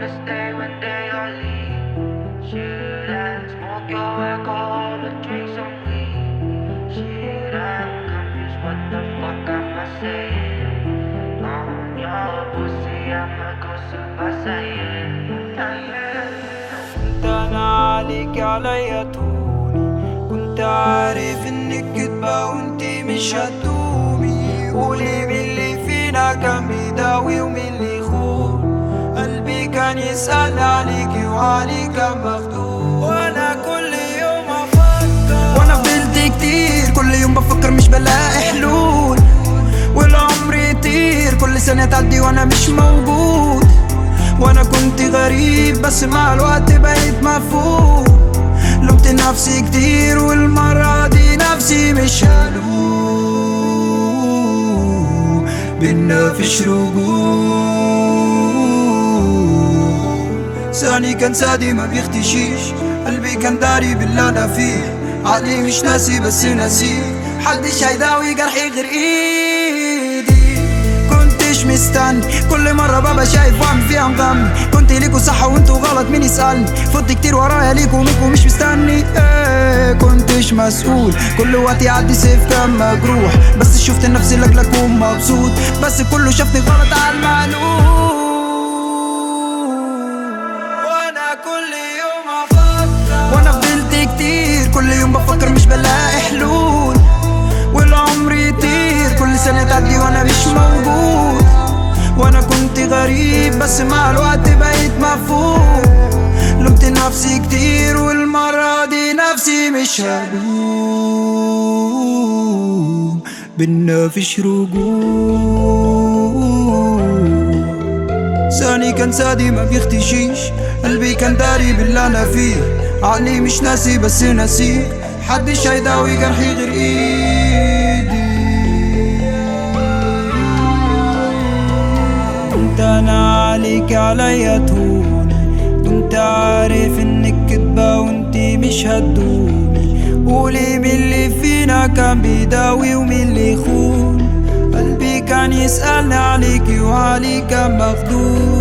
to stay when they all leave. Shit, I smoke your alcohol and drink some weed. Shit, I'm confused, what the fuck am I saying? On your pussy, I'ma go super saiyan. كنت انا عليك عليا طولي، كنت عارف انك كدبة وانتي مش هتدومي. قولي مين اللي فينا كان بيداوي ومين اللي يخون. قلبي كان يسأل عليكي وعليك كان مخدوم. وانا كل يوم افكر، وانا فضلت كتير كل يوم بفكر مش بلاقي حلول. والعمر يطير كل سنة تعدي وانا مش موجود. وانا كنت غريب بس مع الوقت بقيت مفهوم. لومت نفسي كتير والمرة دي نفسي مش هلوم. بينا فيش رجوع. ثاني كان سادي ما بيختشيش، قلبي كان داري باللي انا فيه. عقلي مش ناسي بس ناسيه، محدش هيداوي جرحي غير ايدي. كنتش مستني كل مرة بابا شايف وعمل فيها مغمي. كنت ليكوا صح وانتوا غلط مين يسألني. فضت كتير ورايا ليكوا ومنكوا مش مستني. كنتش مسؤول كل وقت يعدي سيف كان مجروح. بس شفت نفسي لاجلك ومبسوط، بس كله شافني غلط على المعلوم. وانا كل يوم افكر، وانا فضلت كتير كل يوم بفكر مش بلاقي حلول. والعمر يطير كل سنة تعدي وانا مش موجود. وانا كنت غريب بس مع الوقت بقيت مفهوم. لومت نفسي كتير والمرة دي نفسي مش هلوم. بينا فيش رجوع. ثاني كان سادي ما بيختشيش، قلبي كان داري باللي انا فيه. عقلي مش ناسي بس ناسيه، محدش هيداوي جرحي غير ايدي. كنت انا عليك عليا طولي، كنت عارف انك كدبة وانتي مش هتدومي. قولي مين اللي فينا كان بيداوي ومين اللي يخون. قلبي كان يسألني عليكي وعليك كان مخدوم.